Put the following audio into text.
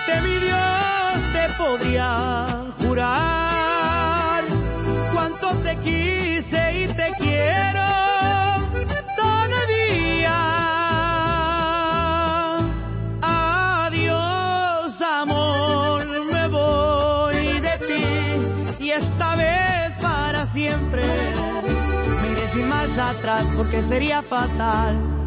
ante mi Dios te podría jurar cuánto te quise y te quiero todavía. Adiós, amor, me voy de ti y esta vez para siempre. Me iré sin marcha atrás porque sería fatal